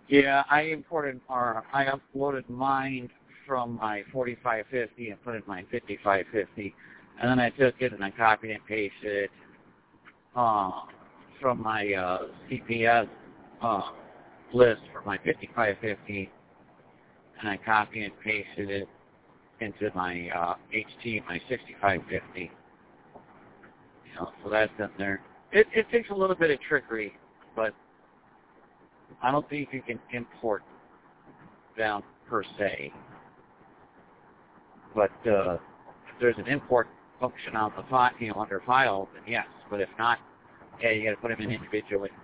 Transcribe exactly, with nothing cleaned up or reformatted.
Yeah, I imported, or I uploaded mine from my forty-five fifty and put it in my fifty-five fifty, and then I took it and I copied and pasted it uh, from my uh, C P S uh, list for my fifty-five fifty, and I copied and pasted it into my uh, H T, my sixty-five fifty. You know, so that's in there. It, it takes a little bit of trickery, but I don't think you can import down per se. But uh, if there's an import function on the file, you know, under file, then yes. But if not, yeah, you got to put them in individually.